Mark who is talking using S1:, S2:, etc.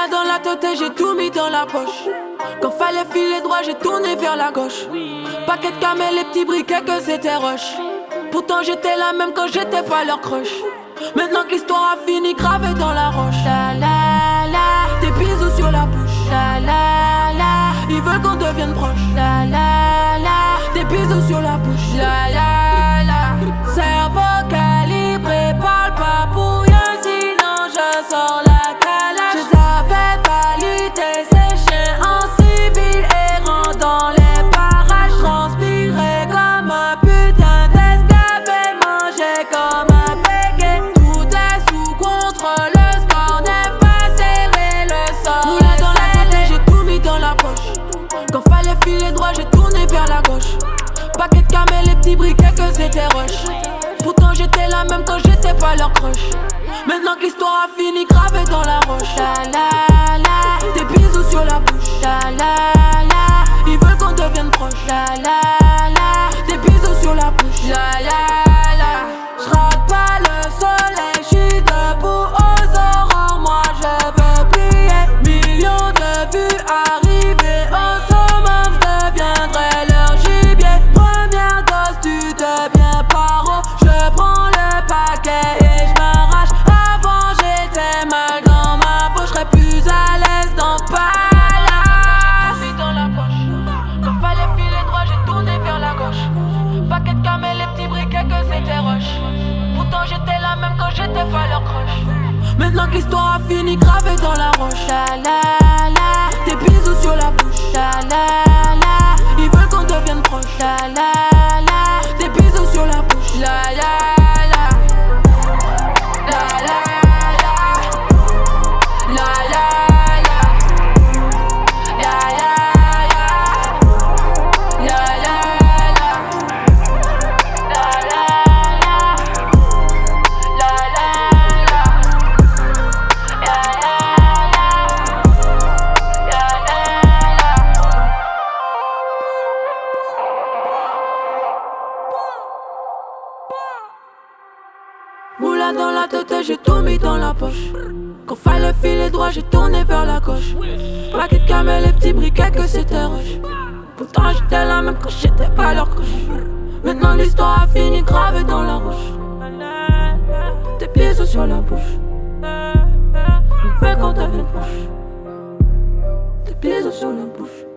S1: Moula dans la tête et j'ai tout mis dans la poche. Quand fallait filer droit, j'ai tourné vers la gauche. Paquet de camels, les petits briquets que c'était rush. Pourtant j'étais là même quand j'étais pas leur crush. Maintenant que l'histoire a fini, gravé dans la roche. La la la, des bisous sur la bouche. La la la, ils veulent qu'on devienne proche. La la la, des bisous sur la bouche. La la la, cerveau calibré, parle pas pour rien, sinon je sors la calage. Je savais valider ces chiens en civil errant dans les parages. Transpirer comme un putain d'esclave et manger comme un béguet. Tout est sous contrôle, le score n'est pas serré, le sort. Moula dans la tête, j'ai tout mis dans la poche. Quand fallait filer droit, j'ai tourné vers la gauche. Paquet de camels, les petits briquets que c'était rush. Pourtant j'étais là même quand j'étais pas leur crush. Maintenant que l'histoire a fini, gravé dans la roche. La la la, des bisous sur la bouche. La la la, ils veulent qu'on devienne proche. La la la, des bisous sur la bouche. La la la, j'rate pas le soleil, j'suis debout aux aurores. Moi je veux plier, millions de vues arriver au summum, j'deviendrai leur gibier. Première dose, tu deviens paro. Je prends le paquet et j'm'arrache. Avant j'étais mal dans ma peau, j'serais plus à l'aise dans Palace. J'ai mis dans la poche. Quand fallait filer droit, j'ai tourné vers la gauche. Paquet de camels, les petits briquets que c'était rush. Pourtant j'étais là même quand j'étais pas leur crush. Maintenant que l'histoire a fini, gravé dans la roche. La la la, des bisous sur la bouche. La la la, ils veulent qu'on devienne proche. La la la, des bisous sur la bouche. La la la, la la la, la la la, la la la, la la la, la la la, la la Moula dans la tête et j'ai tout mis dans la poche. Quand fallait filer droit, j'ai tourné vers la gauche. Paquet de camels, les petits briquets que c'était rush. Pourtant j'étais là même quand j'étais pas leur crush. Maintenant l'histoire a fini, gravé dans la roche. Des bisous sur la bouche. On fait qu'on devienne proche. Des bisous sur la bouche.